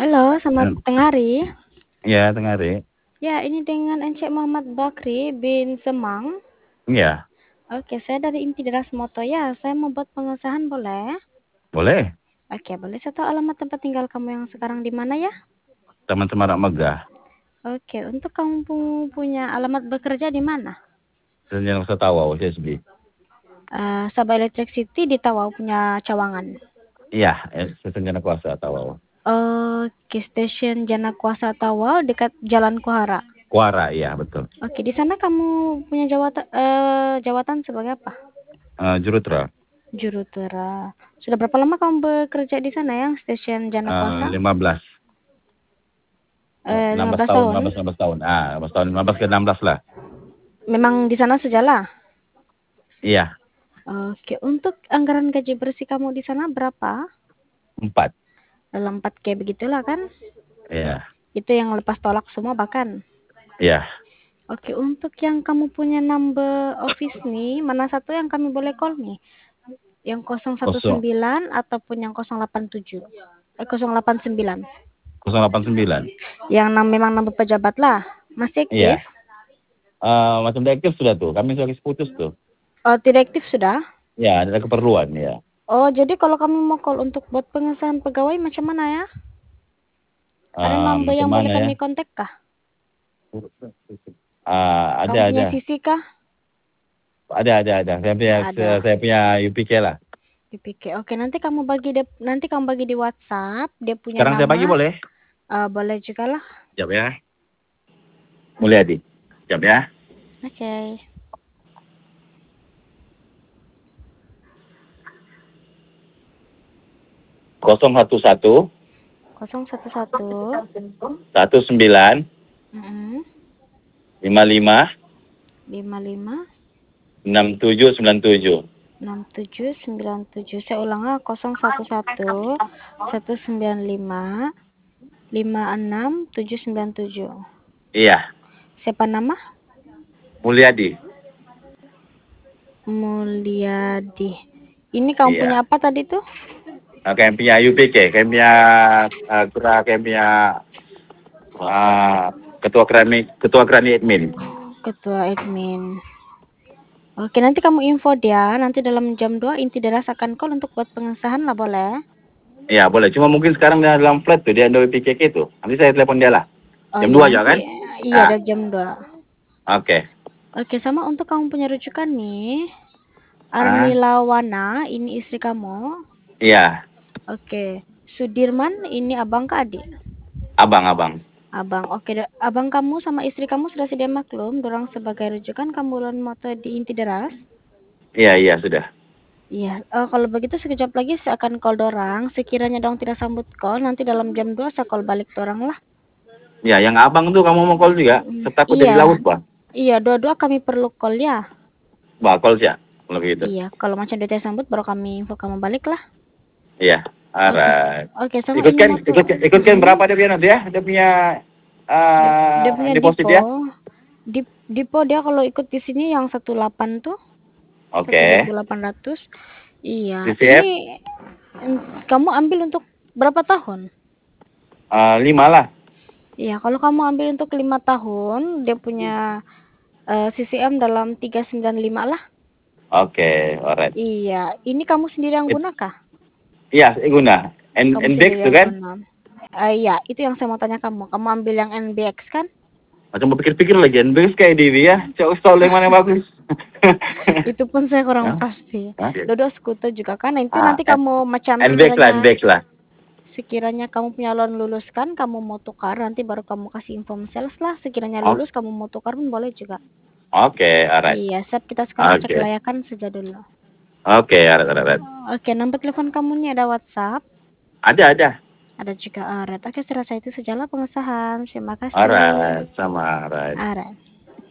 Halo, selamat tengah hari. Iya, tengah hari. Ya, ini dengan Encik Muhammad Bakri bin Semang. Iya, Oke, saya dari Inti Deras Moto ya. Saya mau buat pengesahan boleh? boleh. Oke, boleh saya tahu alamat tempat tinggal kamu yang sekarang di mana ya? Taman Semarak Megah. Oke, untuk kamu punya alamat bekerja di mana? Dan yang saya tahu, CSB. Sabah Electric City di Tawau punya Cawangan. Iya, Stasiun Jana Kuasa Tawau. Oke, stasiun Jana Kuasa Tawau dekat Jalan Kuhara. Kuara, iya betul. Oke, di sana kamu punya jawatan sebagai apa? Jurutra. Jurutera. Sudah berapa lama kamu bekerja di sana ya, stasiun Jana Kuasa? 15. 16 15 tahun, tahun. 15 tahun. 15 tahun, 15 ke 16 lah. Memang di sana sejalan. Iya, Oke, untuk anggaran gaji bersih kamu di sana berapa? 4. Dalam 4K begitulah kan? Iya, Itu yang lepas tolak semua bahkan. iya. Oke, untuk yang kamu punya number office nih, mana satu yang kami boleh call nih? Yang Kosong, 019 ataupun yang 087? 089. 089. Yang memang number pejabat lah. Masih aktif? Iya. Macam deaktif sudah tuh. Kami sudah putus tuh. Oh, tidak aktif sudah? Ya, ada keperluan ya. Oh, jadi kalau kami mau call untuk buat pengesahan pegawai macam mana ya? Ada number Macam yang boleh mana ya? kami kontak kah? Ada, Kamu punya ada. sisi kah? Ada. Ada. Saya punya UPK lah. Dipikir. Oke, nanti kamu bagi di WhatsApp dia punya Sekarang saya bagi nama. boleh? Boleh juga lah. Siap ya. Mulyadi. Siap ya. Oke. 011 011 19 55 55 6797. 6797. Saya ulang 011 195 56797. Iya, Siapa nama? Mulyadi. Mulyadi. Ini kamu punya Iya. apa tadi tuh? Kami punya UPK, kami punya kami punya ketua kerani admin. Ketua admin. Oke, nanti kamu info dia. Nanti dalam jam 2 Inti Deras akan call untuk buat pengesahan lah, boleh? Iya, boleh. Cuma mungkin sekarang dia dalam flat tuh, dia ada UPK itu. Nanti saya telepon dia lah. Oh Jam iya, 2 aja nanti. kan? Iya, Ah, ada jam 2. oke. Oke, sama untuk kamu punya rujukan nih. Ah, Armilawana, ini istri kamu. iya, Oke. Sudirman, ini abang ke adik? abang. Abang. Oke, abang kamu sama istri kamu sudah sedia maklum. Dorang sebagai rujukan kamu ulun moto di Inti Deras. Iya, sudah. Iya, kalau begitu sekejap lagi saya akan call dorang. Sekiranya dong tidak sambut call, nanti dalam jam 2 saya call balik dorang lah. Ya, yang abang tuh kamu mau call juga. Sertaku dari Iya, laut, Pak. iya, dua-dua kami perlu call ya. Bah, call siya. Kalau gitu. Iya, kalau macam dia sambut baru kami info kamu balik lah. Iya, Oke, alright. oke, sama ini moto. Ikutkan berapa dia punya nanti ya? Dia punya Dia punya deposit Dipo. ya? Dipo dia kalau ikut di sini yang 18 tuh, Oke. 1.800. Iya, CCF ini kamu ambil untuk berapa tahun? 5 lah. Iya, kalau kamu ambil untuk 5 tahun, dia punya CCM dalam 395 lah. Oke, alright. Iya, ini kamu sendiri yang guna kah? Iya, saya guna. Kamu NBX sendiri tuh yang kan? guna. Iya, itu yang saya mau tanya kamu. Kamu ambil yang NBX kan? Macam berpikir-pikir lagi, NBX kayak Dewi ya. Coba stall yang mana yang bagus. Itu pun saya kurang Hah? pasti. Hah? Dodo skuter juga kan? Nah, itu nanti Ah, kamu macam NBX lah. sekiranya kamu punya loan lulus kan, kamu mau tukar, nanti baru kamu kasih info sales lah. Sekiranya Oh, lulus, kamu mau tukar pun boleh juga. oke, alright. Iya, siap, kita sekarang cek Oke. layakan saja dulu. Oke, alright. Oke, nomor telepon kamu ini ada WhatsApp. Ada. Ada juga Red. Oke, saya rasa itu sajalah pengesahan. Terima kasih. Alright, sama alright. Red.